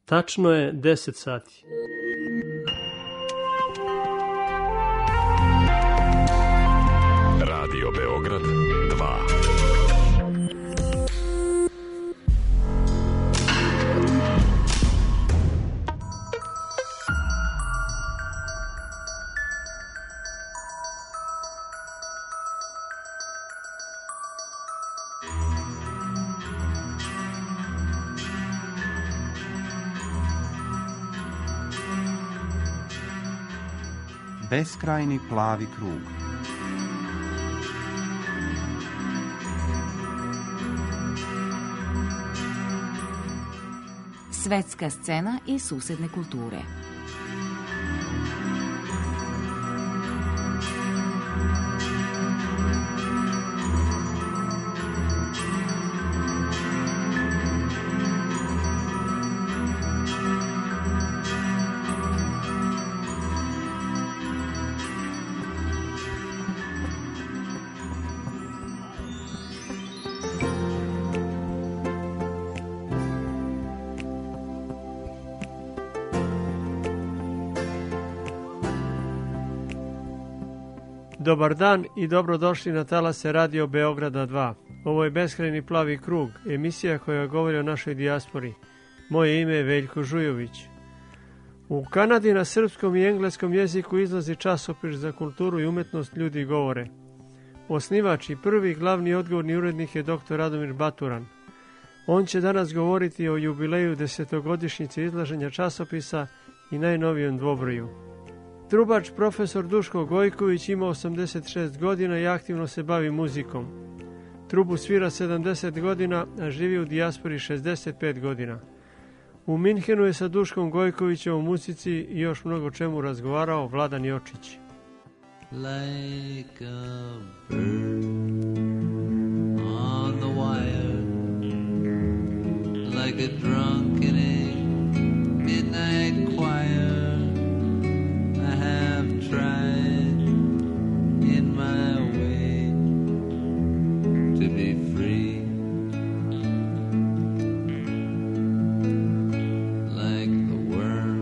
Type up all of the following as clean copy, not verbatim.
Tačno je 10 sati. Radio Beograd 2. Beskrajni plavi krug. Svetska scena i susedne kulture. Dobar dan i dobrodošli na talase Radio Beograda 2. Ovo je Beskrajni plavi krug, emisija koja govori o našoj dijaspori. Moje ime je Veljko Žujović. U Kanadi na srpskom i engleskom jeziku izlazi časopis za kulturu i umetnost Ljudi govore. Osnivač i prvi glavni odgovorni urednik je dr. Radomir Baturan. On će danas govoriti o jubileju 10-godišnjice izlaženja časopisa i najnovijem dvobroju. Trubač profesor Duško Gojković ima 86 godina i aktivno se bavi muzikom. Trubu svira 70 godina, a živi u dijaspori 65 godina. U Minhenu je sa Duškom Gojkovićem o muzici i još mnogo čemu razgovarao Vladan Jočić. Like a bird on the wire, like a drunken midnight choir. I have tried in my way to be free, like the worm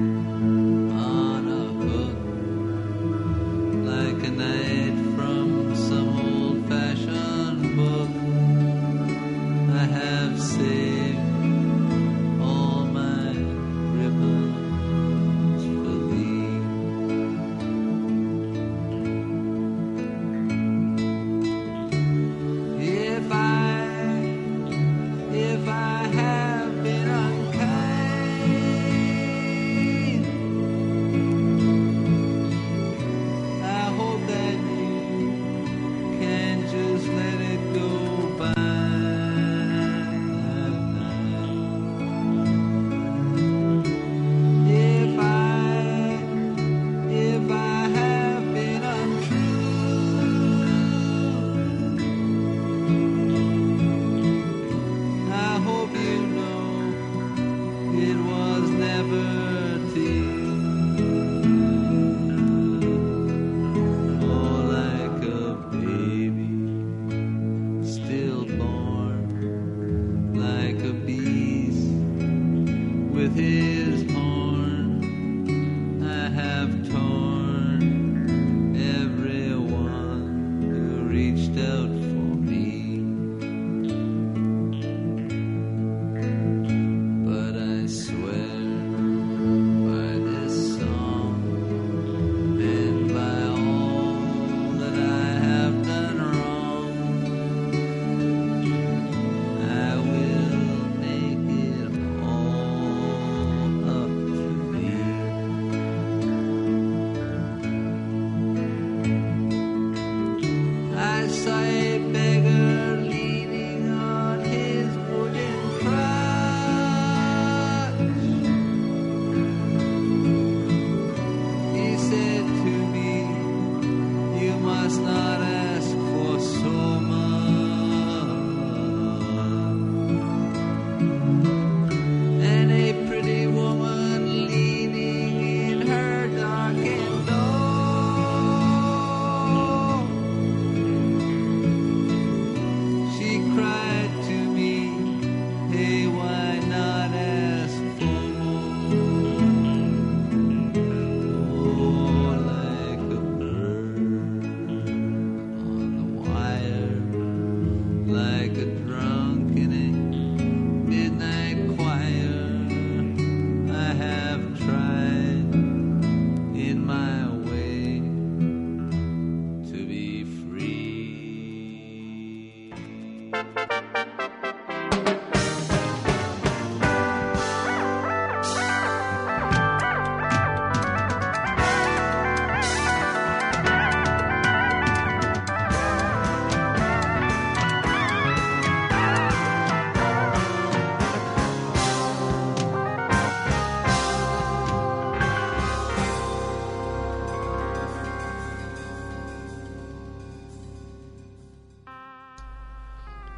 on a hook, like a night from some old-fashioned book. I have saved all my ribbons for thee. If I have been unkind, I hope that you can just let it go by. If I have been untrue, I hope you know it was never to you. Oh, like a baby stillborn, like a beast with his horn, I have torn everyone who reached out for me. But I swear by this song and by all that I have done wrong, I will make it all up to thee. I saw a beggar leaning on his wooden crutch.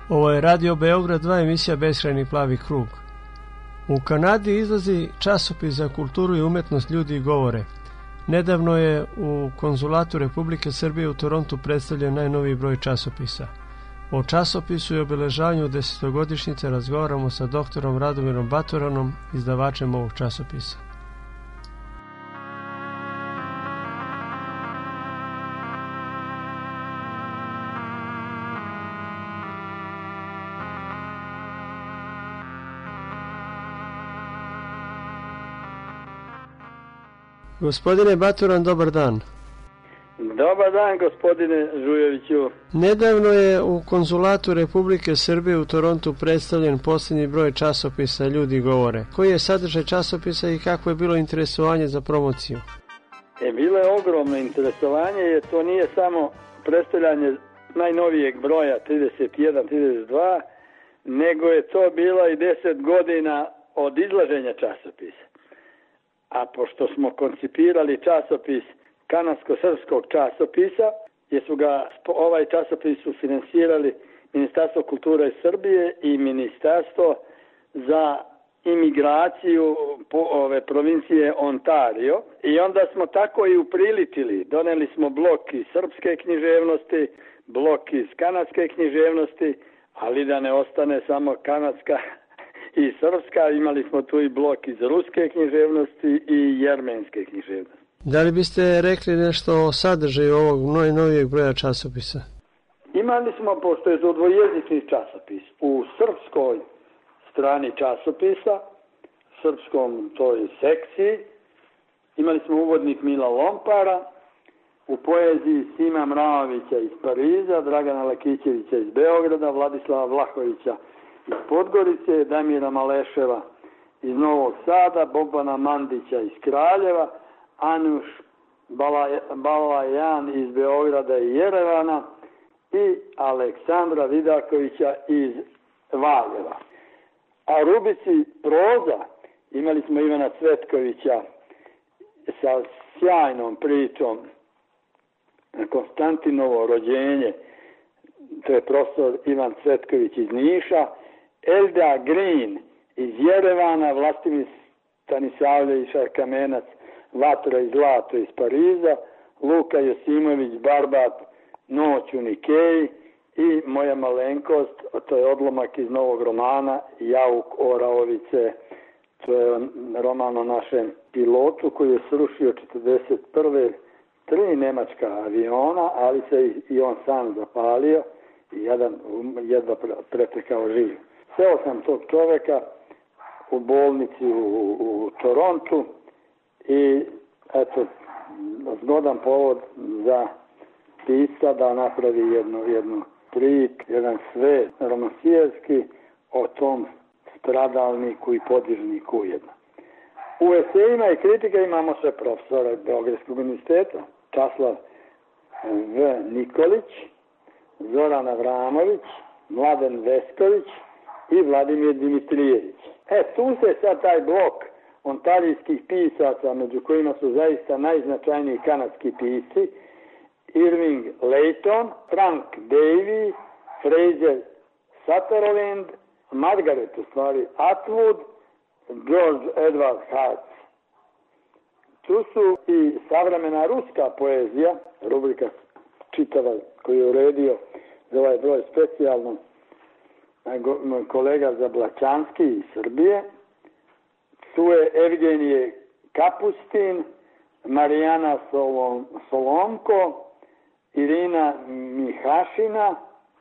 Ovo je Radio Beograd 2, emisija Beskrajni plavi krug. U Kanadi izlazi časopis za kulturu i umetnost Ljudi i govore. Nedavno je u konzulatu Republike Srbije u Torontu predstavljen najnoviji broj časopisa. O časopisu i obeležavanju 10-godišnjice razgovaramo sa doktorom Radomirom Batoranom, izdavačem ovog časopisa. Gospodine Batoran, dobar dan. Dobar dan, gospodine Žujoviću. Nedavno je u konzulatu Republike Srbije u Torontu predstavljen posljednji broj časopisa Ljudi govore. Koji je sadržaj časopisa i kako je bilo interesovanje za promociju? Bilo je ogromno interesovanje, jer to nije samo predstavljanje najnovijeg broja 31-32, nego je to bilo i 10 godina od izlaženja časopisa. A pošto smo koncipirali časopis kanadsko-srpskog časopisa, jer su ga ovaj časopis su finansirali Ministarstvo kulture Srbije i Ministarstvo za imigraciju ove provincije Ontario. I onda smo tako i upriličili. Doneli smo blok iz srpske književnosti, blok iz kanadske književnosti, ali da ne ostane samo kanadska i srpska, imali smo tu i blok iz ruske književnosti i jermenske književnosti. Da li biste rekli nešto o sadržaju ovog najnovijeg broja časopisa? Imali smo, pošto je to dvojezični časopis, u srpskoj strani časopisa, srpskom toj sekciji, imali smo uvodnik Mila Lompara, u poeziji Sima Mraovića iz Pariza, Dragana Lakićevića iz Beograda, Vladislava Vlahovića iz Podgorice, Damira Maleševa iz Novog Sada, Bobana Mandića iz Kraljeva, Anuš Balajan iz Beograda i Jerevana i Aleksandra Vidakovića iz Valjeva. A rubrici proza imali smo Ivana Cvetkovića sa sjajnom pričom Konstantinovo rođenje, to je profesor Ivan Cvetković iz Niša, Elda Green iz Jerevana, Vlastimir Stanisavljević Kamenac, Vatra i zlato iz Pariza, Luka Josimović Barbat, Noć u Nikeji i moja malenkost, to je odlomak iz novog romana Jauk Oraovice, to je roman o našem pilotu koji je srušio 1941. 3 nemačka aviona, ali se i on sam zapalio i jedva pretekao živ. Seo sam tog čoveka u bolnici u Torontu i eto, zgodan povod za pisca da napravi jednu priču, jedan svet romansijerski o tom stradalniku i podižniku ujedno. U esejima i kritika imamo sve profesora Beogradskog univerziteta, Časlav V. Nikolić, Zoran Avramović, Mladen Vesković i Vladimir Dimitrijević. Tu se sad taj blok ontarijskih pisaca, među kojima su zaista najznačajniji kanadski pisci, Irving Layton, Frank Davy, Fraser Sutherland, Margaret Atwood, George Edward Hart. Tu su i savremena ruska poezija, rubrika čitava koju je uredio za ovaj broj specijalno moj kolega Zablačanski iz Srbije. Tu je Evgenije Kapustin, Marijana Solomko, Irina Mihašina,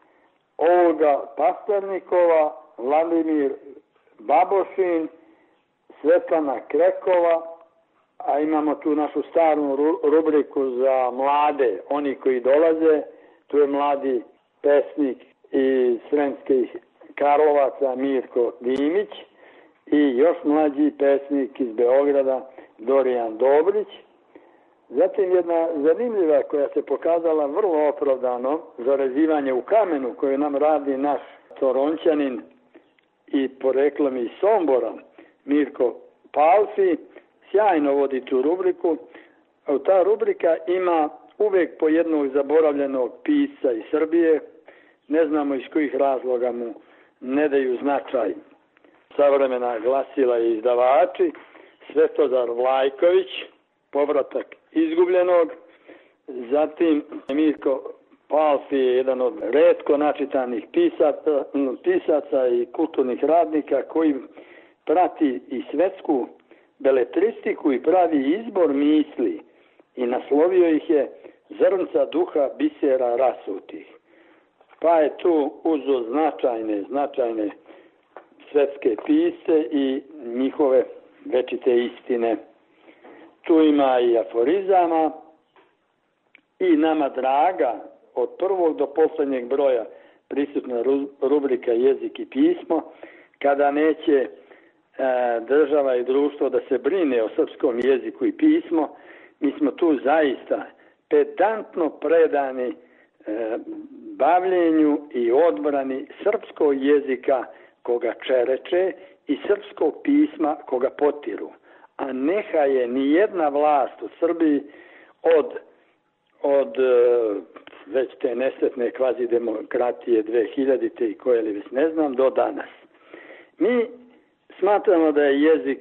Olga Pastarnikova, Vladimir Babošin, Svetlana Krekova, a imamo tu našu staru rubriku za mlade, oni koji dolaze, tu je mladi pesnik iz Sremskih Karlovaca Mirko Dimić i još mlađi pesnik iz Beograda Dorijan Dobrić. Zatim jedna zanimljiva koja se pokazala vrlo opravdano, zarezivanje u kamenu koje nam radi naš Torončanin i poreklom iz Sombora, Mirko Palfi, sjajno vodi tu rubriku. Ta rubrika ima uvek po jednog zaboravljenog pisca iz Srbije, ne znamo iz kojih razloga mu ne daju značaj savremena glasila i izdavači. Svetozar Vlajković, Povratak izgubljenog, zatim Mirko Palfi je jedan od retko načitanih pisaca i kulturnih radnika koji prati i svetsku beletristiku i pravi izbor misli i naslovio ih je Zrnca duha bisera rasutih. Pa je tu uzo značajne svetske pisce i njihove večite istine. Tu ima i aforizama i nama draga od prvog do posljednjeg broja prisutna rubrika Jezik i pismo, kada neće država i društvo da se brine o srpskom jeziku i pismu. Mi smo tu zaista pedantno predani bavljenju i odbrani srpskog jezika koga čereče i srpskog pisma koga potiru. A neha je ni jedna vlast u Srbiji od već te nesretne kvazi demokratije 2000. i koje li već ne znam do danas. Mi smatramo da je jezik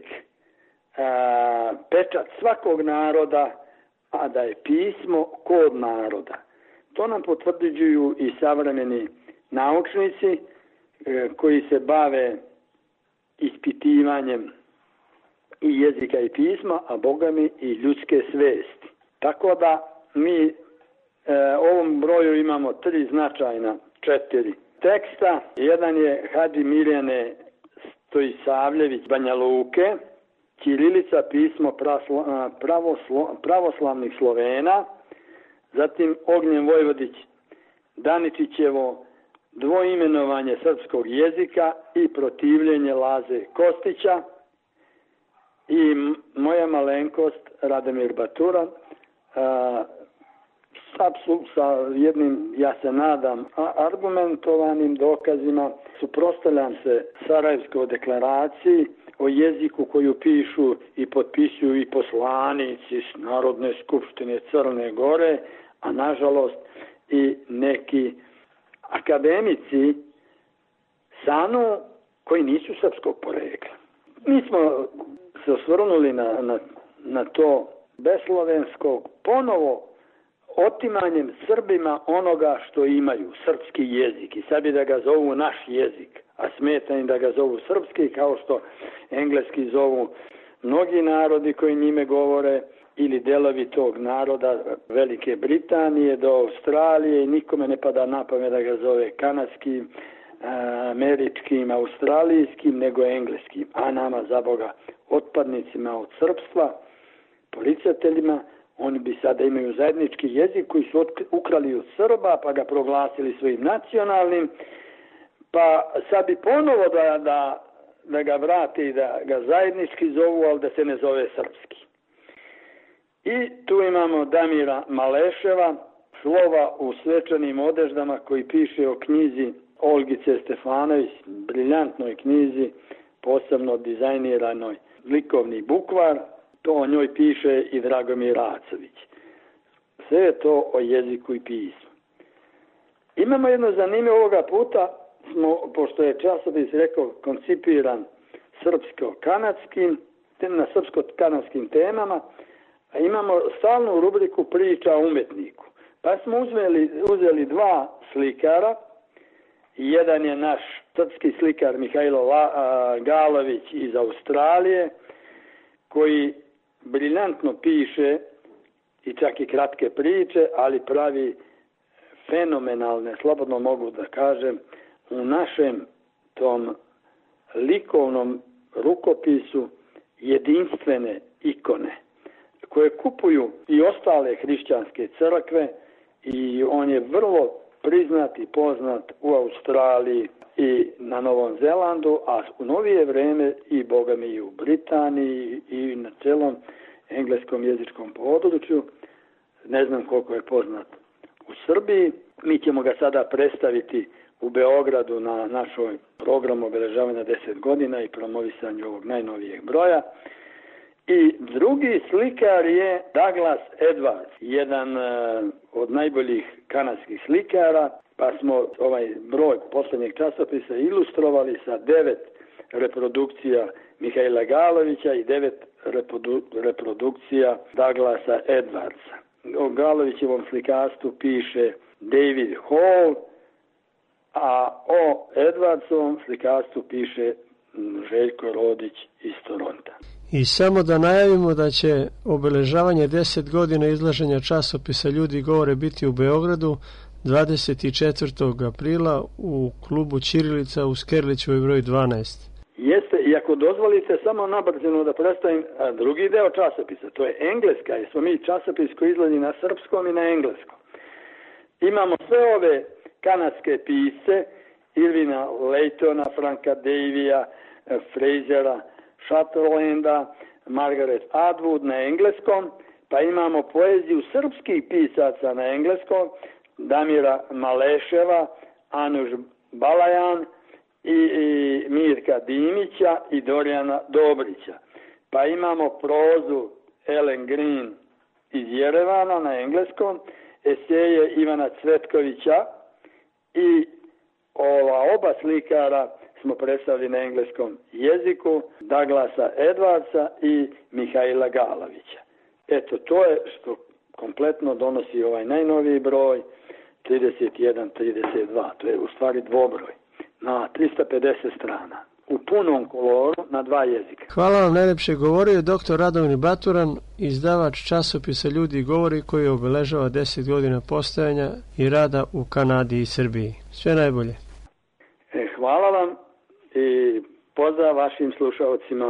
pečat svakog naroda, a da je pismo kod naroda. To nam potvrđuju i savremeni naučnici koji se bave ispitivanjem i jezika i pisma, a bogami i ljudske svesti. Tako da mi ovom broju imamo 4 značajna teksta. Jedan je Hadži Mirjane Stojisavljević Banja Luke, ćirilica pismo pravoslavnih Slovena, zatim Ognjen Vojvodić Daničićevo dvoimenovanje srpskog jezika i protivljenje Laze Kostića i moja malenkost Rademir Baturan sa jednim, ja se nadam, argumentovanim dokazima suprotstavljam se Sarajevskoj deklaraciji o jeziku koju pišu i potpisuju i poslanici Narodne skupštine Crne Gore, a nažalost i neki akademici SANU koji nisu srpskog porekla. Mi smo se osvrnuli na to beslovenskog ponovo otimanjem Srbima onoga što imaju, srpski jezik. I sad bi da ga zovu naš jezik, a smeta im da ga zovu srpski, kao što engleski zovu mnogi narodi koji njime govore, ili delovi tog naroda Velike Britanije do Australije, i nikome ne pada na pamet da ga zove kanadskim, američkim, australijskim, nego engleskim. A nama, za Boga, otpadnicima od srpstva, policateljima, oni bi sada imaju zajednički jezik koji su ukrali od Srba, pa ga proglasili svojim nacionalnim, pa sad bi ponovo da ga vrate i da ga zajednički zovu, ali da se ne zove srpski. I tu imamo Damira Maleševa, slova u svečanim odeždama, koji piše o knjizi Olgice Stefanović, briljantnoj knjizi, posebno dizajniranoj likovni bukvar. To o njoj piše i Dragomir Racović. Sve je to o jeziku i pismu. Imamo jedno zanimljivo ovoga puta, pošto je časopis rekao koncipiran na srpsko-kanadskim temama, a imamo stalnu rubriku priča o umetniku. Pa smo uzeli 2 slikara. Jedan je naš srpski slikar Mihajlo Galović iz Australije, koji briljantno piše i čak i kratke priče, ali pravi fenomenalne, slobodno mogu da kažem, u našem tom likovnom rukopisu jedinstvene ikone, koje kupuju i ostale hrišćanske crkve, i on je vrlo priznat i poznat u Australiji i na Novom Zelandu, a u novije vreme i bogami i u Britaniji i na celom engleskom jezičkom području. Ne znam koliko je poznat u Srbiji. Mi ćemo ga sada predstaviti u Beogradu na našoj programu obeležavanja 10 godina i promovisanju ovog najnovijeg broja. I drugi slikar je Douglas Edwards, jedan od najboljih kanadskih slikara, pa smo ovaj broj posljednjeg časopisa ilustrovali sa 9 reprodukcija Mihaila Galovića i 9 reprodukcija Douglasa Edwardsa. O Galovićevom slikarstvu piše David Hall, a o Edwardsovom slikarstvu piše Željko Rodić iz Toronta. I samo da najavimo da će obeležavanje 10 godina izlaženja časopisa Ljudi govore biti u Beogradu 24. aprila u klubu Ćirilica u Skerlićevoj broj 12. Jeste, i ako dozvolite samo nabrzino da predstavim drugi deo časopisa, to je engleska, jer smo mi časopis koji izlazi na srpskom i na engleskom. Imamo sve ove kanadske pisce, Irvina Laytona, Franka Davija, Frasera, Sutherlanda, Margaret Atwood na engleskom, pa imamo poeziju srpskih pisaca na engleskom, Damira Maleševa, Anuš Balajan i Mirka Dimića i Dorijana Dobrića. Pa imamo prozu Ellen Green iz Jerevana na engleskom, eseje Ivana Cvetkovića i oba slikara smo predstavili na engleskom jeziku, Douglasa Edwardsa i Mihaila Galovića. Eto, to je što kompletno donosi ovaj najnoviji broj 31-32. To je u stvari dvobroj na 350 strana. U punom koloru na 2 jezika. Hvala vam najlepše, govorio je dr. Radomir Baturan, izdavač časopisa Ljudi govori koji obeležava 10 godina postojanja i rada u Kanadi i Srbiji. Sve najbolje. Hvala vam i pozdrav vašim slušalcima.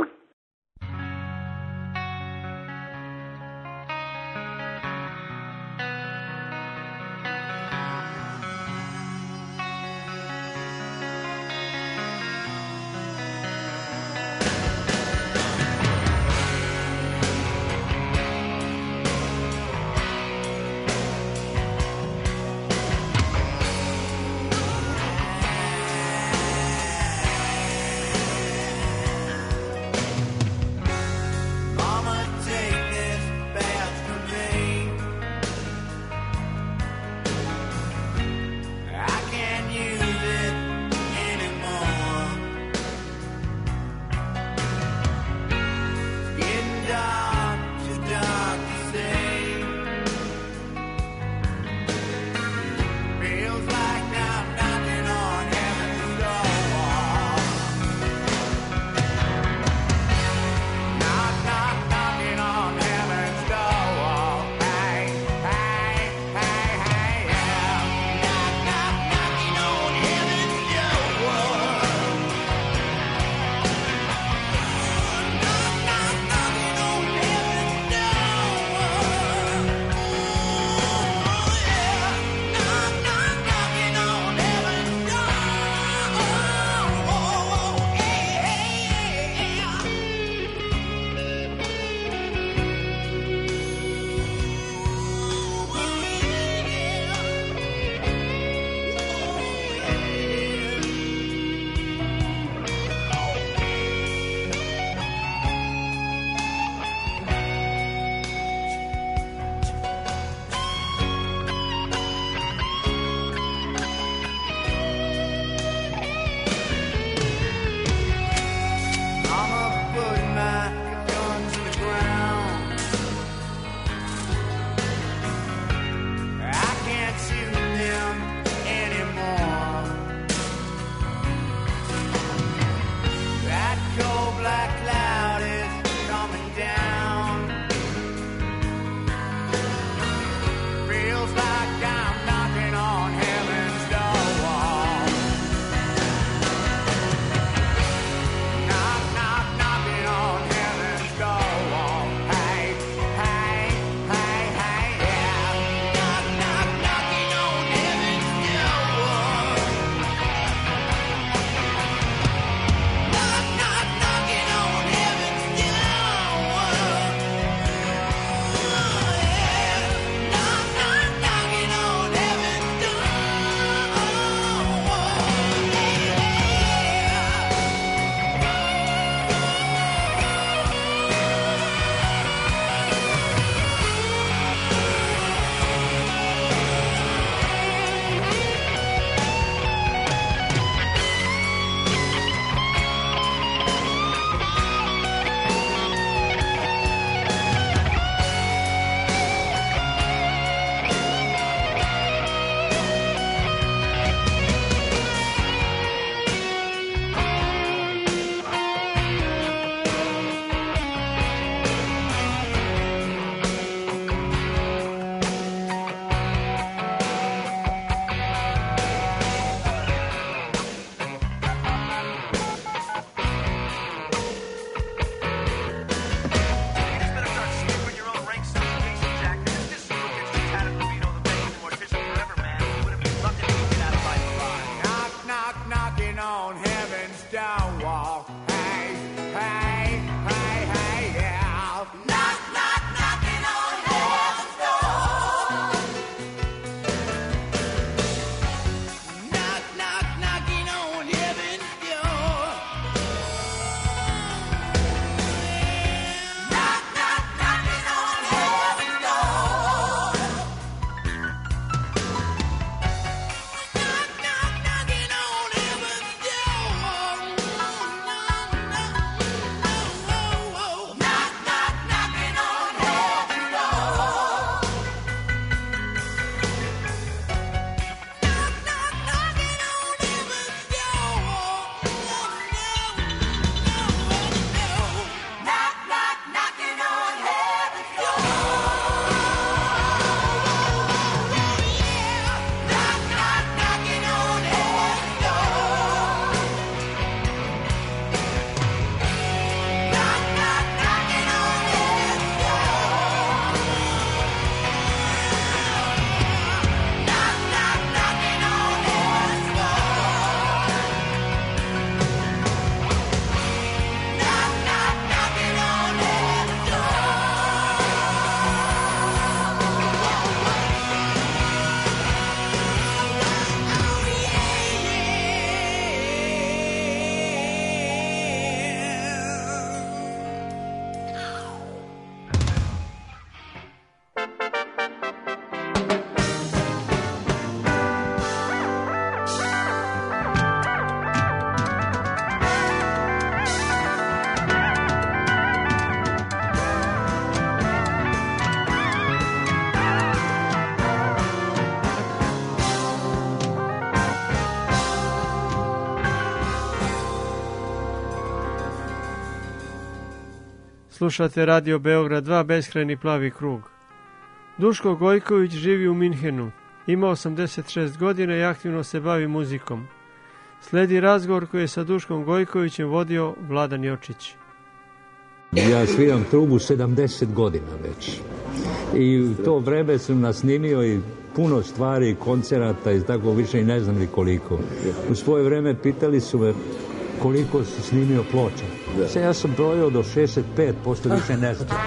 Slušate Radio Beograd 2, beskrajni plavi krug. Duško Gojković živi u Minhenu. Ima 86 godina i aktivno se bavi muzikom. Sledi razgovor koji je sa Duškom Gojkovićem vodio Vladan Jočić. Ja sviram trubu 70 godina već. I u to vreme sam nasnimio i puno stvari, koncerata i tako više i ne znam ni koliko. U svoje vreme pitali su me koliko sam snimio ploča. Ja sam brojio do 65, posto više ne znam.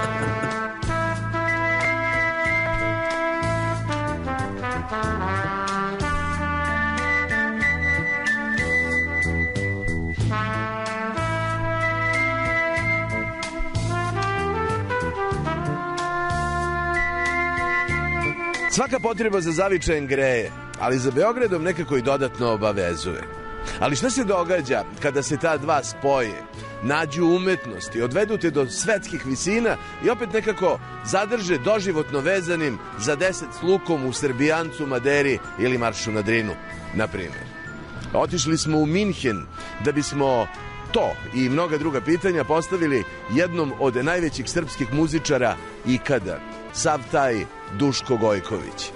Svaka potreba za zavičajem greje, ali za Beogradom nekako i dodatno obavezuje. Ali šta se događa kada se ta dva spoje, nađu umetnosti, odvedu te do svetskih visina i opet nekako zadrže doživotno vezanim za 10 s lukom u Srbijancu, Maderi ili Maršu na Drinu, na primjer. Otišli smo u Minhen da bismo to i mnoga druga pitanja postavili jednom od najvećih srpskih muzičara ikada, sav taj Duško Gojković.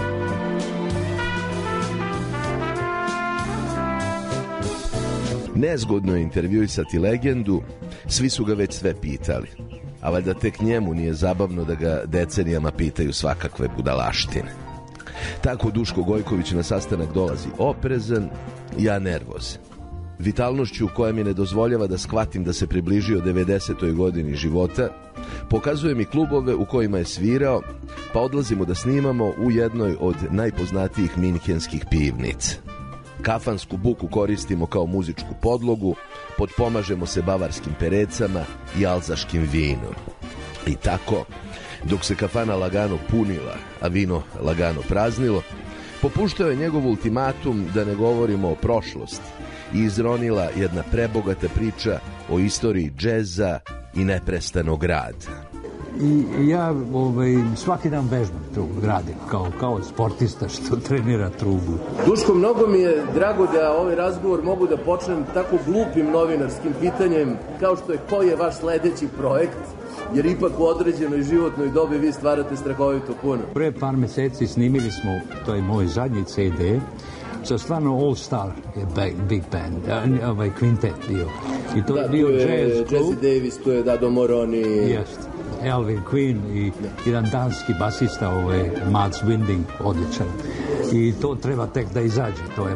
Nezgodno je intervjuisati legendu, svi su ga već sve pitali. A valjda tek njemu nije zabavno da ga decenijama pitaju svakakve budalaštine. Tako Duško Gojković na sastanak dolazi oprezan, ja nervozan. Vitalnošću koja mi ne dozvoljava da shvatim da se približio 90. godini života, pokazuje mi klubove u kojima je svirao, pa odlazimo da snimamo u jednoj od najpoznatijih minhenskih pivnica. Kafansku buku koristimo kao muzičku podlogu, potpomažemo se bavarskim perecama i alzaškim vinom. I tako, dok se kafana lagano punila, a vino lagano praznilo, popuštao je njegov ultimatum da ne govorimo o prošlosti i izronila jedna prebogata priča o istoriji džeza i neprestanog rada. I ja svaki dan vežbam tu, radim kao sportista što trenira trubu. Duško, mnogo mi je drago da ovaj razgovor mogu da počnem tako glupim novinarskim pitanjem kao što je ko je vaš sledeći projekt, jer ipak u određenoj životnoj dobi vi stvarate strahovito puno. Pre par meseci snimili smo, to je moj zadnji CD, sa stvarno All Star big band, kvintet bio. I to je bio jazz klub. Jesse Davis, tu je Dado Moroni. Jeste. Elvin Queen i jedan danski basista, Mads Winding, odličan. I to treba tek da izađe, to je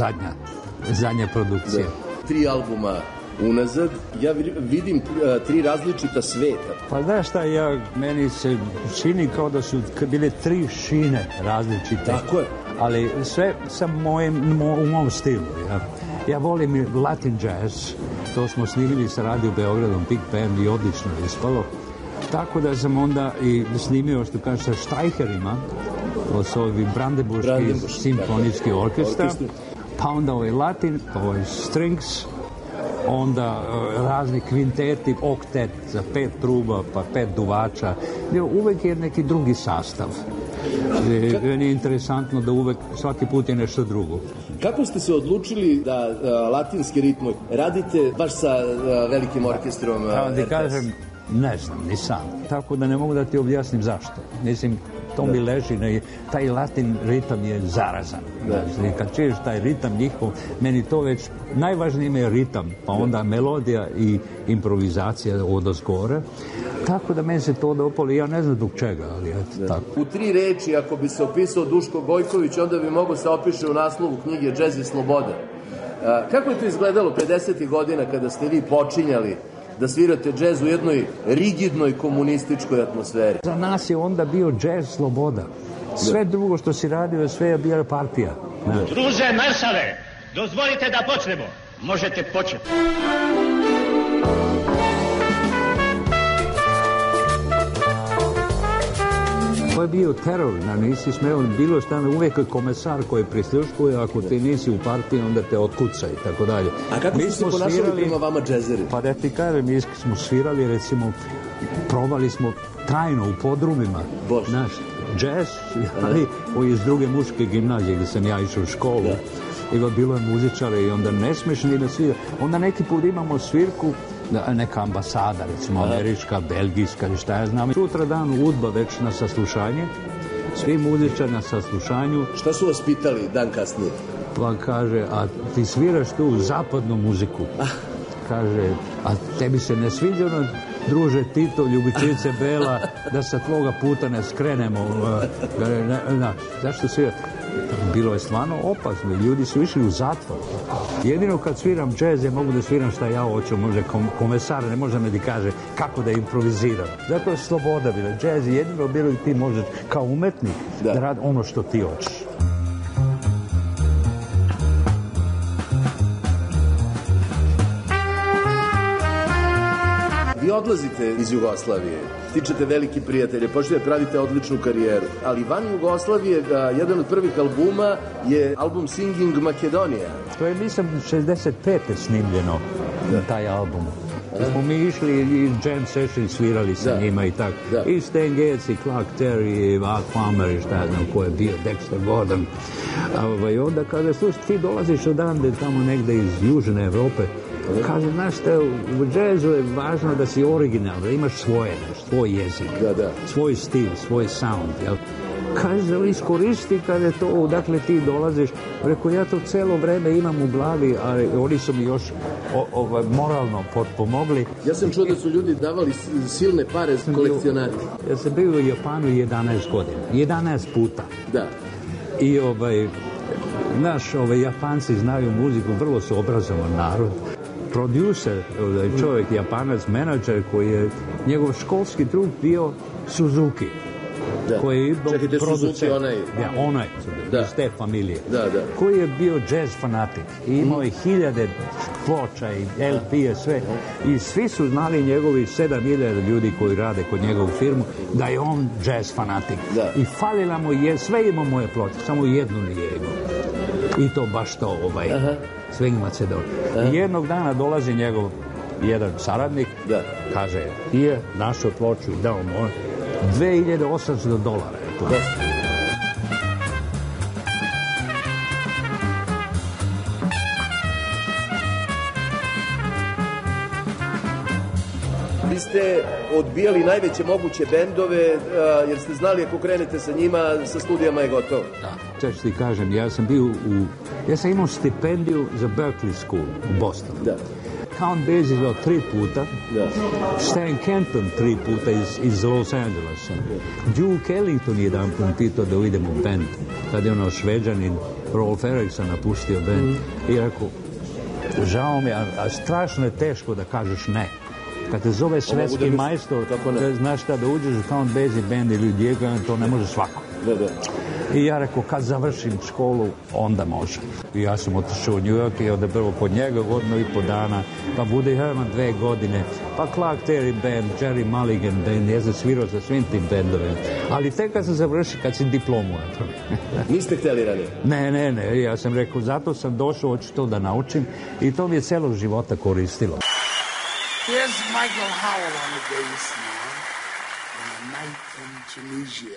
zadnja produkcija. Da. 3 albuma unazad, ja vidim 3 različita sveta. Pa znaš šta, meni se čini kao da su bile 3 šine različite. Tako je. Ali sve sa u mom stilu. Ja volim Latin jazz, to smo snimili sa Radio Beogradom, Big Band i odlično je ispalo. Tako da sam onda i snimio, što kaže, sa Štajherima, s ovim Brandenburški simfonijski orkestra, pa onda Latin, strings, onda razni kvinteti, oktet za 5 truba, pa 5 duvača. Uvek je neki drugi sastav. Meni je interesantno da uvek, svaki put je nešto drugo. Kako ste se odlučili da latinski ritmo radite baš sa velikim orkestrom? Da kažem, ne znam, ni sam. Tako da ne mogu da ti objasnim zašto. Mislim, to mi leži, taj latin ritam je zarazan. Kad čuješ taj ritam njihov, meni to već, najvažnije je ritam, pa onda melodija i improvizacija odozgora. Tako da meni se to dopali, ja ne znam zbog čega, ali eto tako. U 3 reči, ako bi se opisao Duško Gojković, onda bi mogo se opiše u naslovu knjige Džez i sloboda. Kako je to izgledalo 50. godina kada ste vi počinjali da svirate džez u jednoj rigidnoj komunističkoj atmosferi? Za nas je onda bio džez sloboda. Sve drugo što si radio, sve je bila partija. Druže maršale, dozvolite da počnemo. Možete početi. To je bio teror, nisi smeo bilo šta, uvek je komesar koji prisluškuje, ako ti nisi u partiji, onda te otkuca i tako dalje. A kako su se ponašali prema vama džezeri? Pa da ti kažem, mi smo svirali, recimo, probali smo trajno u podrumima, znaš, džez, ali iz druge muške gimnazije gde sam ja išao u školu. I bilo je muzičare i onda ne smeš ni da svira. Onda neki put imamo svirku neka ambasada, recimo američka, belgijska ili šta ja znam. Sutra dan UDBA već na saslušanje, svi muzičari na saslušanju. Šta su vas pitali dan kasnije? Pa kaže, a ti sviraš tu zapadnu muziku. Kaže, a tebi se ne sviđa ono, druže Tito, ljubičice Bela, da sa tvoga puta ne skrenemo. Zašto svira? Bilo je stvarno opasno. Ljudi su išli u zatvor. Jedino kad sviram džez, ja mogu da sviram šta ja hoću. Može komesar ne može me da kaže kako da improviziram. Zato je sloboda bila. Džez je jedino bilo i ti možeš kao umetnik da radi ono što ti hoćeš. Vi odlazite iz Jugoslavije, stičete veliki prijatelje, počnete da pravite odličnu karijeru, ali van Jugoslavije jedan od prvih albuma je album Singing Makedonija. To je, mislim, 65. snimljeno taj album. Smo mi išli i jam session svirali sa njima i tako. I Stan Getz i Clark Terry i Val Palmer i šta ja znam ko je bio, Dexter Gordon. I onda kaže, slušaj, ti dolaziš odande tamo negde iz Južne Evrope. Kaže, znaš šta, u džezu je važno da si original, da imaš svoje, svoj jezik, svoj stil, svoj sound, jel? Kaže, iskoristi kada je to, odakle ti dolaziš. Rekao, ja to celo vreme imam u glavi, ali oni su mi još moralno potpomogli. Ja sam čuo da su ljudi davali silne pare kolekcionari. Ja sam bio u Japanu 11 godina, 11 puta. Da. I naš Japanci znaju muziku, vrlo su obrazovan narod. Producer, čovjek, Japanac, menadžer, koji je njegov školski drug bio Suzuki. Koji je čekajte, Suzuki onaj iz te familije. Koji je bio jazz fanatik. I imao je hiljade ploča i LP-e, sve. I svi su znali njegovi 7.000 ljudi koji rade kod njegovu firmu, da je on jazz fanatik. I falila mu sve ima moje ploče, samo jednu nije imao. I to baš to, Swing Macedonija. I jednog dana dolazi njegov jedan saradnik, kaže, je našao ploču i dao mu $2.800. Vi ste odbijali najveće moguće bendove, jer ste znali ako krenete sa njima, sa studijama je gotovo. Da, ti kažem, ja sam imao stipendiju za Berkeley School u Bostonu. Count Basie izveo 3 puta, Stan Kenton 3 puta iz Los Angelesa. Duke Ellington jedan put pitao da idemo u band, kad je ono Šveđanin Rolf Eriksson napustio band. I rekao, žao mi, a strašno je teško da kažeš ne. Kad te zove svetski majstor, da znaš kada uđeš u Count Basie band ili Diego, to ne može svako. I ja rekao, kad završim školu, onda može. I ja sam otišao u New York i odabrao kod njega 1,5 dana, pa Woody Herman 2 godine, pa Clark Terry band, Jerry Mulligan band, ja sam svirao sa svim tim bendovima. Ali tek kad sam završio, kad sam diplomu. Niste htjeli ranije? Ne, ja sam rekao, zato sam došao, hoću to da naučim i to mi je celog života koristilo. Here's Michael Howell on the bass now, on a night in Tunisia.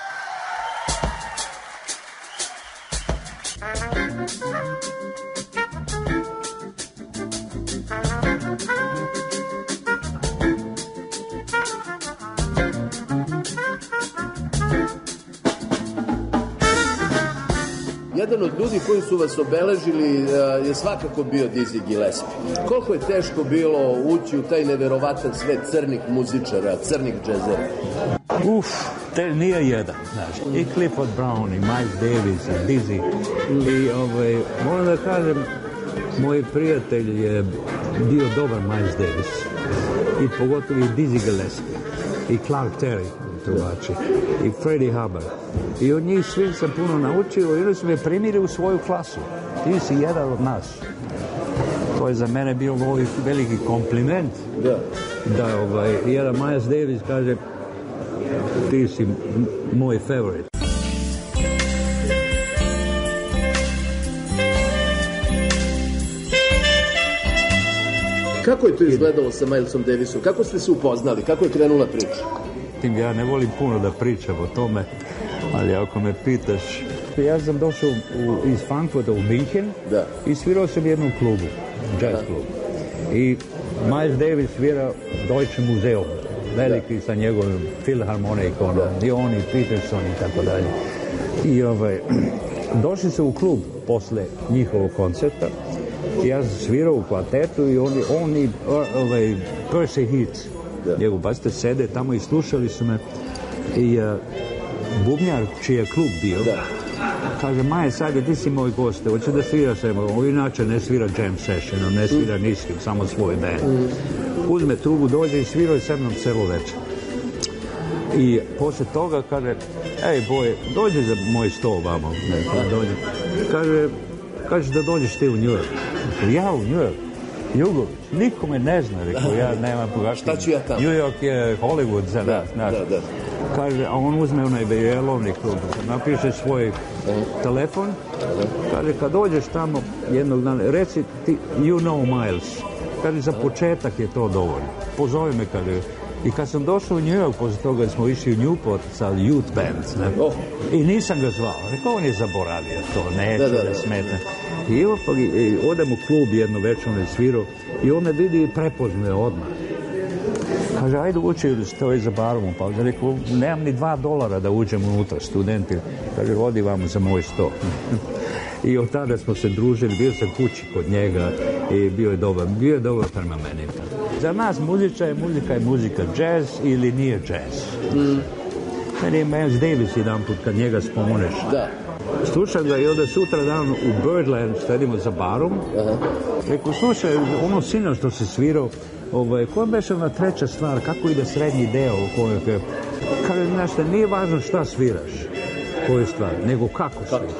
Jedan od ljudi koji su vas obeležili je svakako bio Dizzy Gillespie. Koliko je teško bilo ući u taj neverovatan svet crnih muzičara, crnih džezera? Te nije jedan, znaš. I Clifford Brown, i Miles Davis, i Dizzy. I moram da kažem, moj prijatelj je bio dobar Miles Davis. I pogotovo i Dizzy Gillespie. I Clark Terry, trubači. I Freddie Hubbard. I od njih svih sam puno naučio i oni su me primili u svoju klasu. Ti si jedan od nas. To je za mene bio veliki kompliment. Da jedan Miles Davis kaže, ti si moj favorite. Kako je to izgledalo sa Milesom Davisom? Kako ste se upoznali? Kako je krenula priča? Ja ne volim puno da pričam o tome, ali ako me pitaš... Ja sam došao iz Frankfurta u München i svirao sam u jednom klubu, jazz klubu. I Miles Davis svira Deutsche Museum, veliki sa njegovim filharmonikom, i on i Peterson i tako dalje. I došli su u klub posle njihovog koncerta. Ja sam svirao u kvartetu i oni Percy Heath, njegov, pa ste sede tamo i slušali su me. I bubnjar, čiji je klub bio, kaže, Maje, sad ti si moj goste, hoće da svira se, inače ne svira jam session, ne svira niskim, samo svoj band. Uzme trubu, dođe i svirao sa mnom celo večer. I posle toga kaže, ej boje, dođi za moj sto vamo. Kaže da dođeš ti u New York. Ja u New York? Jugović, niko me ne zna, rekao, ja nemam pogašnje. Šta ću ja tamo? New York je Hollywood za nas. Kaže, a on uzme onaj jelovnik, napiše svoj telefon, kaže, kad dođeš tamo jednog dana, reci ti, you know Miles. Kaže, za početak je to dovoljno. Pozove me, kaže, i kad sam došao u New York, posle toga smo išli u Newport sa youth band, i nisam ga zvao. Rekao, on je zaboravio to, neću da smeta. I odem u klub jedno večer, on je svirao, i on me vidi i prepoznaje odmah. Kaže, ajde ući, stoji za barom, pa rekao, nemam ni $2 da uđem unutra, studenti. Kaže, odi vam za moj sto. I od tada smo se družili, bio sam kući kod njega i bio je dobar prema meni. Za nas muzika je muzika, jazz ili nije jazz. Meni je Miles Davis jedan put kad njega spomeneš. Slušam ga i onda sutra dan u Birdland sedimo za barom. Rekao, slušaj, ono sinoć što se svirao, koja beše ona treća stvar, kako ide srednji deo, kaže, znaš, nije važno šta sviraš, koju stvar, nego kako sviraš.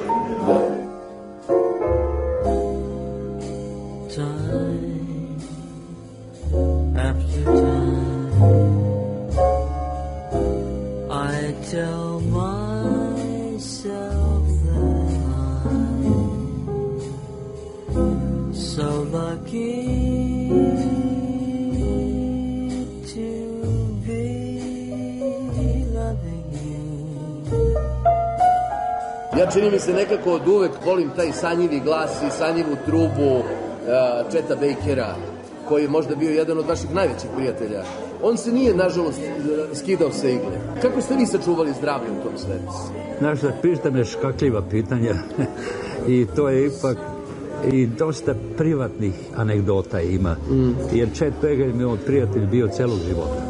Ja čini mi se nekako od uvek volim taj sanjivi glas i sanjivu trubu Cheta Bakera, koji je možda bio jedan od vaših najvećih prijatelja. On se nije, nažalost, skidao sa igle. Kako ste vi sačuvali zdravlje u tom svetu? Znaš, da pišta me škakljiva pitanja i to je ipak i dosta privatnih anegdota ima. Jer Chet Baker mi je od prijatelj bio celog života.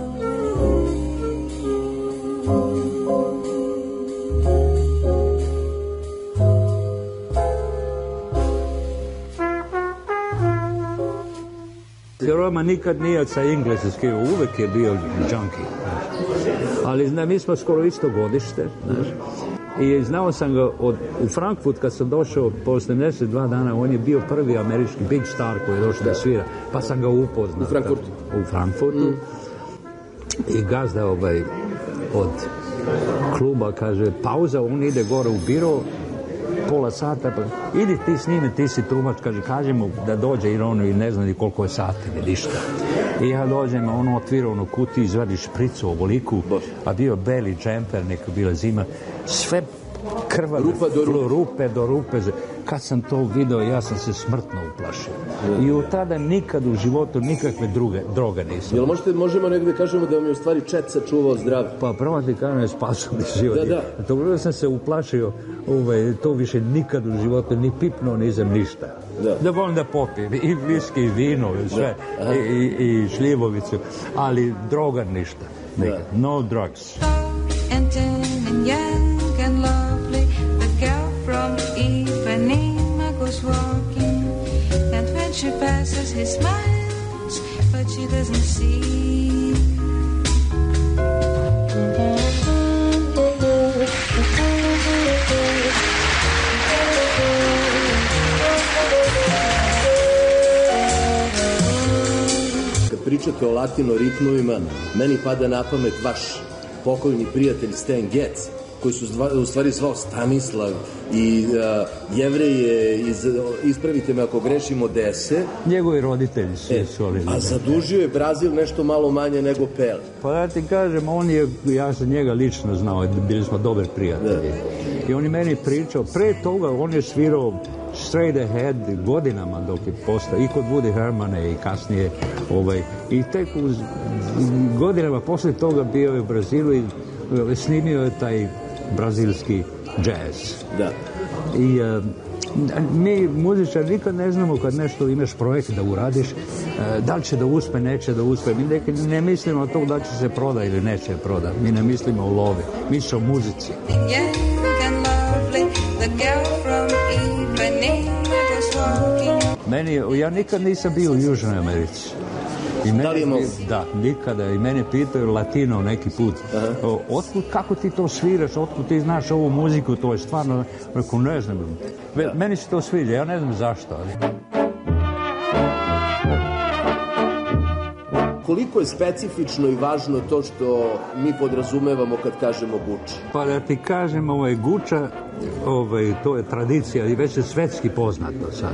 Roma nikad nije sa engleski, uvek je bio junkie. Ali mi smo skoro isto godište, znaš. I znao sam ga u Frankfurt kad sam došao po 82 dana, on je bio prvi američki big star koji je došao da svira, pa sam ga upoznao. U Frankfurtu. I gazda od kluba kaže, pauza, on ide gore u biro, pola sata, pa idi ti s njime, ti si tumač, kaže mu da dođe jer ono i ne zna ni koliko je sati, ni ništa. I ja dođem, a ono otvira ono kutiju, izvadi špricu ovoliku, a bio beli džemper, neka bila zima, sve krvave, rupe do rupe. Kad sam to video, ja sam se smrtno uplašio. I od tada nikad u životu nikakve droge nisam. Jel možemo negdje kažemo da vam je u stvari Chet sačuvao zdravlje? Pa prvo ti kažem je spasao mi život. To prvo sam se uplašio, to više nikad u životu ni pipnuo nisam ništa. Da volim da popijem i viski, i vino, i sve, i šljivovicu, ali droga ništa. No drugs. From Ipanema goes walking, and when she passes he smiles, but she doesn't see. Kad pričate o latino ritmovima, meni pada na pamet vaš pokojni prijatelj Stan Getz, koji su u stvari zvao Stanislav i Jevreje, ispravite me ako grešim, Odese. Njegovi roditelji su ali. A zadužio je Brazil nešto malo manje nego Pele. Pa da ti kažem, ja sam njega lično znao, bili smo dobri prijatelji. I on je meni pričao, pre toga on je svirao Straight Ahead godinama dok je postao i kod Woody Hermana i kasnije i tek godinama poslije toga bio je u Brazilu i snimio je taj brazilski jazz. Da. I mi muzičari nikad ne znamo kad nešto imaš projekt da uradiš, da li će da uspe, neće da uspe. Mi ne mislimo o to da će se proda ili neće proda. Mi ne mislimo o lovi. Mi smo o muzici. Ja nikad nisam bio u Južnoj Americi. Da, nikada. I mene pitaju Latino neki put. Otkud, kako ti to sviraš? Otkud ti znaš ovu muziku? To je stvarno, ne znam. Meni se to sviđa, ja ne znam zašto. Koliko je specifično i važno to što mi podrazumevamo kad kažemo guča? Pa da ti kažem, guča, to je tradicija i već je svetski poznato sad.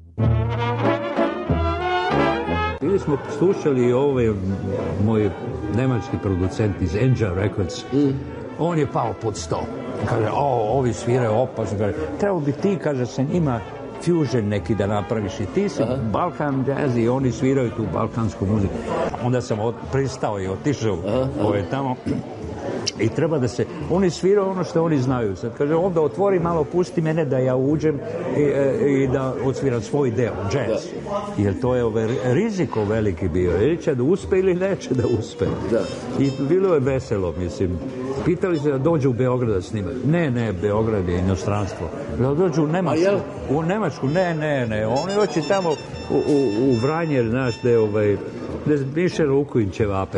Bili smo slušali moj nemački producent iz Enja Records. On je pao pod sto. Kaže, ovi sviraju opasno. Kaže, trebao bi ti, kaže, sa njima fusion neki da napraviš i ti si Balkan jazz i oni sviraju tu balkansku muziku. Onda sam pristao i otišao tamo i treba da se, oni sviraju ono što oni znaju. Sad kaže, onda otvori malo, pusti mene da ja uđem i da odsviram svoj deo, jazz. Jer to je riziko veliki bio. Ili će da uspe ili neće da uspe. I bilo je veselo, mislim. Pitali se da dođu u Beograd da snimaju. Ne, Beograd je inostranstvo. Da dođu u Nemačku. U Nemačku, ne. Oni hoće tamo u Vranje, znaš, gde miše ruku i ćevape.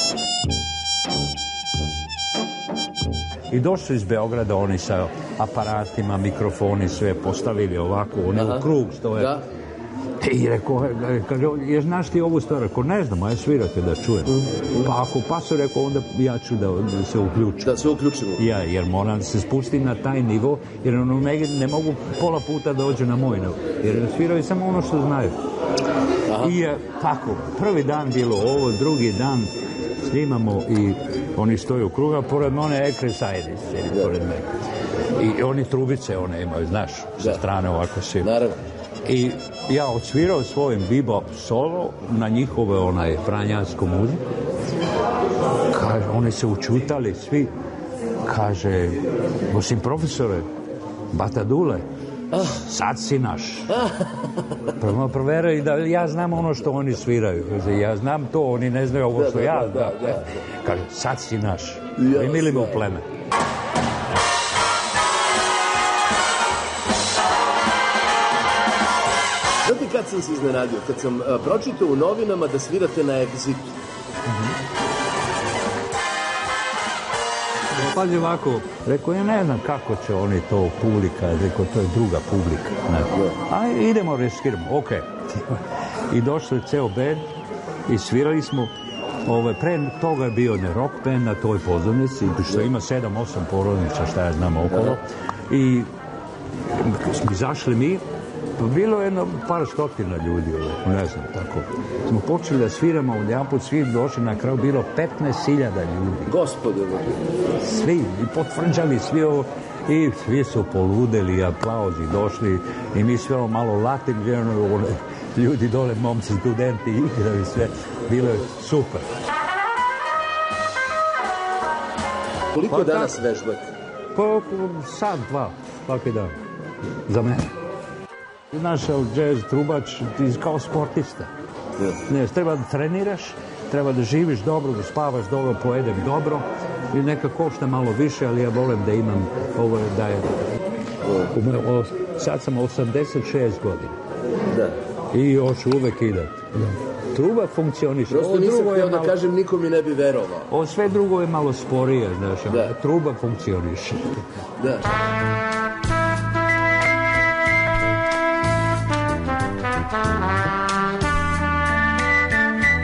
I došli iz Beograda oni sa aparatima, mikrofoni, sve postavili ovako, oni u krug stoje. I rekao, jer znaš ti ovu stvar? Rekao, ne znam, aj svirate da čujem. Pa ako pasu, rekao, onda ja ću da se uključim. Da se uključimo. Ja, jer moram da se spustim na taj nivo, jer ne mogu pola puta dođu na moj nivo. Jer sviraju samo ono što znaju. I tako, prvi dan bilo ovo, drugi dan snimamo i oni stoju u kruga, pored one Ekre Sajdi, pored mene. I oni trubice, one imaju, znaš, sa strane ovako svi. Naravno. I ja odsvirao svojim bebop solo na njihove franjansku muziku. Kaže, oni se učutali svi. Kaže, osim profesore, Batadule, sad si naš. Prvo proverili da ja znam ono što oni sviraju. Ja znam to, oni ne znaju ovo što ja znam. Kaže, sad si naš. Primili me u pleme. Znate kad sam se iznenadio? Kad sam pročitao u novinama da svirate na Exitu. Pazi ovako, rekao, ja ne znam kako će oni to publika, rekao, to je druga publika. Ali idemo, riskiramo, ok. I došli je ceo band i svirali smo. Pre toga je bio rock band na toj pozornici, što ima 7-8 porodnica, šta ja znam okolo. I izašli mi, bilo je par stotina ljudi, ne znam, tako. Smo počeli da sviramo, jedan put svi došli, na kraju bilo 15.000 ljudi. Gospode, svi, i potvrđali, svi ovo, i svi su poludeli, aplauzi došli, i mi sve malo latin, ljudi dole, momci, studenti, igrali sve, bilo je super. Koliko danas vežbate? Pa, sad, dva, svaki dan, za mene. Znaš, jazz, trubač, ti kao sportista. Ne, treba da treniraš, treba da živiš dobro, da spavaš dobro, pojedem dobro i neka košta malo više, ali ja volim da imam ovo da je... Sad sam 86 godina. Da. I hoću uvek idati. Truba funkcioniše. Prosto nisam htio da kažem, niko mi ne bi verovao. Ovo sve drugo je malo sporije, znaš, truba funkcioniše. Da.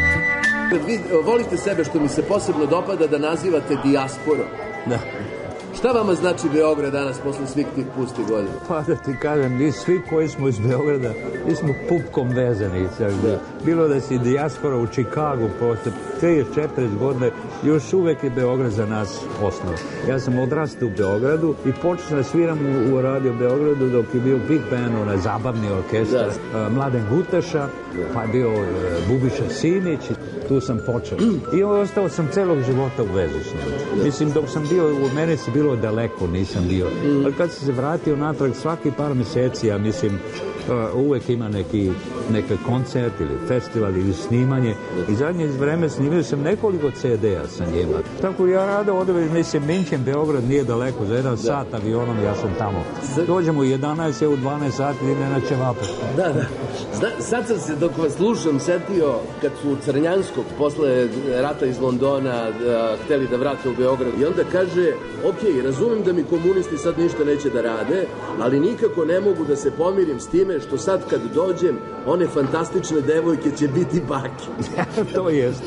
Vi volite sebe, što mi se posebno dopada, da nazivate dijasporom. Da. Šta vama znači Beograd danas posle svih tih pustih godina? Pa da ti kažem, mi svi koji smo iz Beograda, mi smo pupkom vezani. Bilo da si dijaspora u Čikagu posle 34 godine, još uvek je Beograd za nas osnov. Ja sam odrastao u Beogradu i počeo da sviram u Radio Beogradu dok je bio Big Band, onaj zabavni orkestar, Mladen Gutaša, pa je bio Bubiša Simić, tu sam počeo. I ostao sam celog života u vezi s njim. Mislim, dok sam bio u Americi, bilo daleko, nisam bio. Ali kad sam se vratio natrag, svaki par meseci, ja mislim, uvek ima neki koncert ili festival ili snimanje. I zadnje vreme snimio sam nekoliko CD-a sa njima. Tako ja rado odem, mislim, Minhen, Beograd nije daleko, za jedan sat avionom ja sam tamo. Dođemo u 11, ja u 12 sati idem na ćevape. Da. Sad sam se, dok vas slušam, setio kad su Crnjanskog posle rata iz Londona hteli da vrate u Beograd. I onda kaže, ok, razumem da mi komunisti sad ništa neće da rade, ali nikako ne mogu da se pomirim s time što sad kad dođem, one fantastične devojke će biti bake. To jest.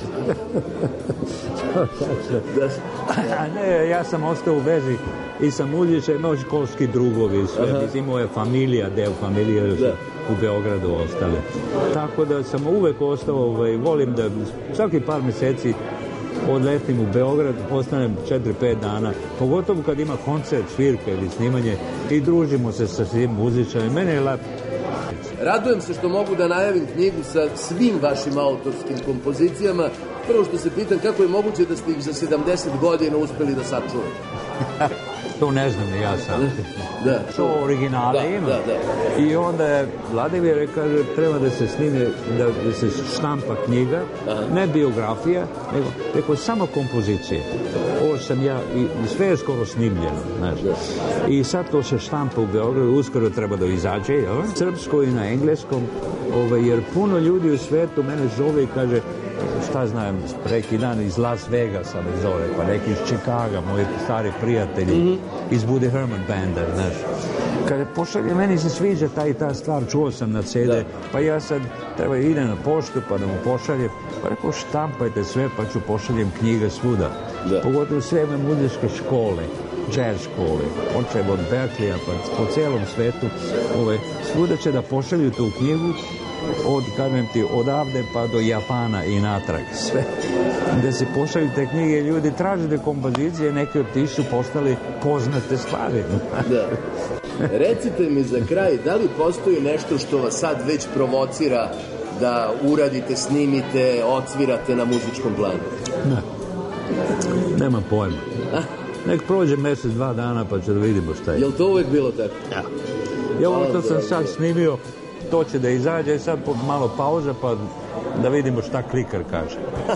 Ne, ja sam ostao u vezi i sa muzičem, imao školski drugovi, imao je familija, deo familije u Beogradu ostale. Tako da sam uvek ostao, volim da svaki par meseci odletim u Beograd, ostanem 4-5 dana, pogotovo kad ima koncert, svirka ili snimanje i družimo se sa svim muzičarima. Mene je lepo. Radujem se što mogu da najavim knjigu sa svim vašim autorskim kompozicijama. Prvo što se pitam kako je moguće da ste ih za 70 godina uspeli da sačuvate. To ne znam ni ja sam. To originale ima. I onda je Vladimir rekao, treba da se snime, da se štampa knjiga, ne biografija, nego samo kompozicije. Ovo sam ja, i sve je skoro snimljeno. I sad to se štampa u Beogradu, uskoro treba da izađe, srpsko i na engleskom, jer puno ljudi u svetu mene zove i kaže, šta znam, preki dan iz Las Vegasa me zove, pa neki iz Čikaga, moji stari prijatelji, iz Woody Herman banda, znaš. Kada pošalje, meni se sviđa ta stvar, čuo sam na CD, pa ja sad treba idem na poštu pa da mu pošaljem, pa rekao štampajte sve pa ću pošaljem knjige svuda. Pogotovo sve muzičke škole, jazz škole, počeo od Berkeleya pa po celom svetu, svuda će da pošalju tu knjigu, odavde pa do Japana i natrag, sve. Da se pošalju te knjige, ljudi traže kompozicije, neke od tih su postali poznate stvari. Recite mi za kraj, da li postoji nešto što vas sad već provocira da uradite, snimite, odsvirate na muzičkom planu? Ne. Nema pojma. Nek prođe mesec, 2 dana pa će da vidimo šta je. Je li to uvek bilo tako? Ja ovo što sam sad snimio, to će da izađe, sad malo pauza pa da vidimo šta klikar kaže.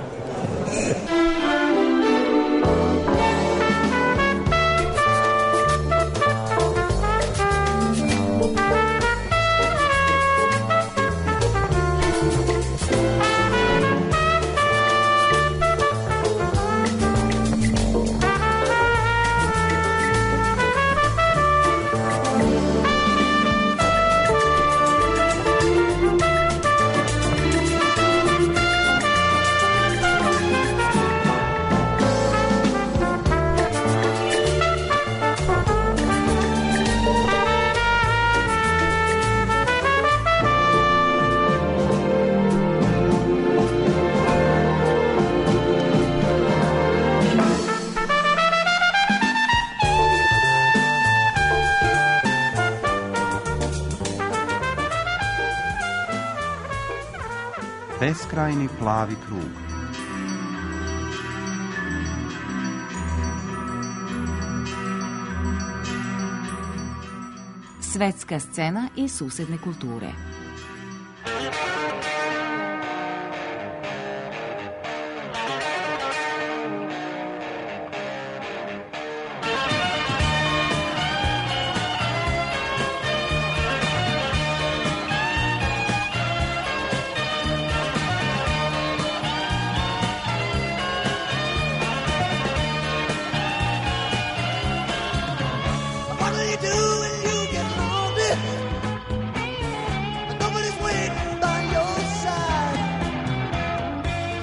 Beskrajni plavi krug. Svetska scena i susedne kulture.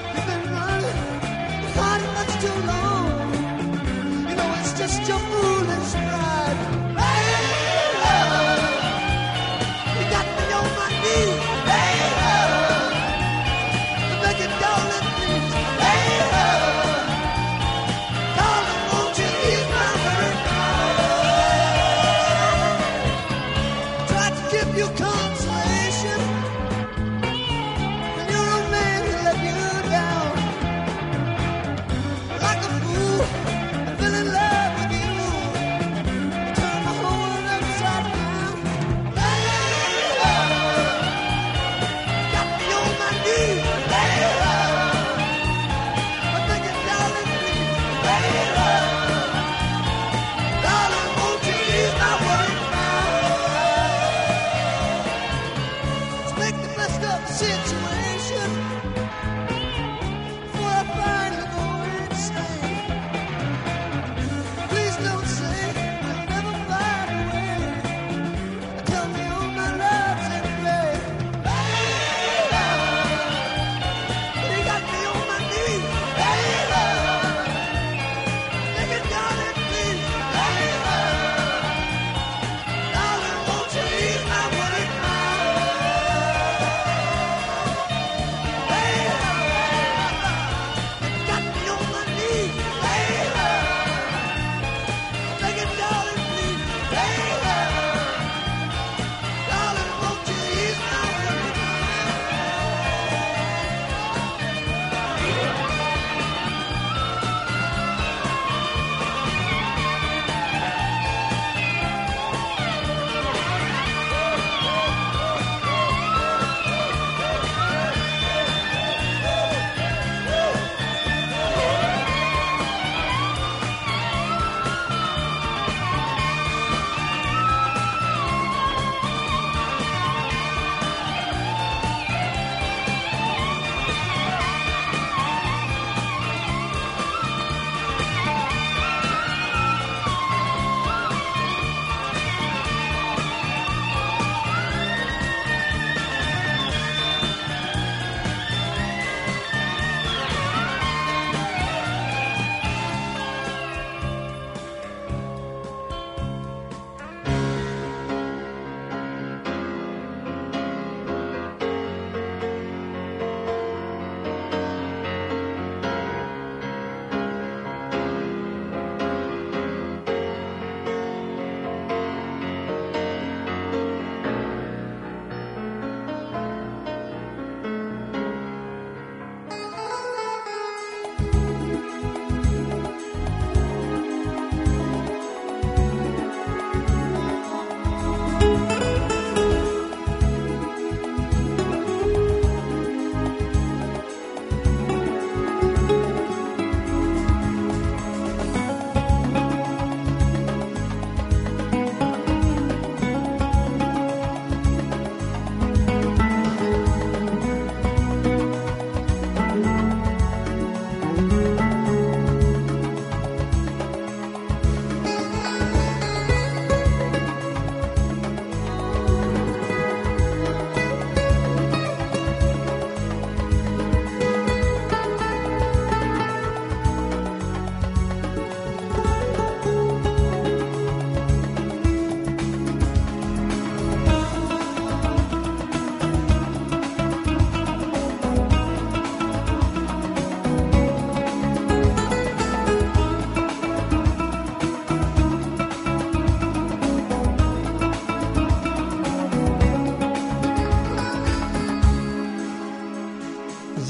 Just your fool.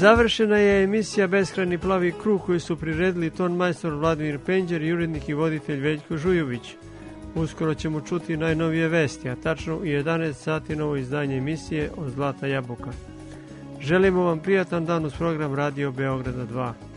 Završena je emisija Beskrajni plavi krug koju su priredili ton majstor Vladimir Penđer i urednik i voditelj Veljko Žujović. Uskoro ćemo čuti najnovije vesti, a tačno u 11 sati novo izdanje emisije od Zlata jabuka. Želimo vam prijatan dan uz program Radio Beograda 2.